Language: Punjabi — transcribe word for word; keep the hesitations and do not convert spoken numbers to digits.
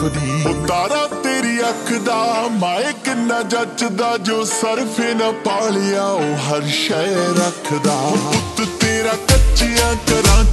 ਟੱਪਦੀ। ਉਹ ਤਾਰਾ ਤੇਰੀ ਅੱਖ ਦਾ ਮਾਏ ਕਿੰਨਾ ਜੱਚਦਾ, ਜੋ ਸਰਫੇ ਨਾ ਪਾਲਿਆ ਉਹ ਹਰ ਸ਼ੈ ਰੱਖਦਾ। ਪੁੱਤ ਤੇਰਾ ਕੱਚੀਆਂ ਘਰਾਂ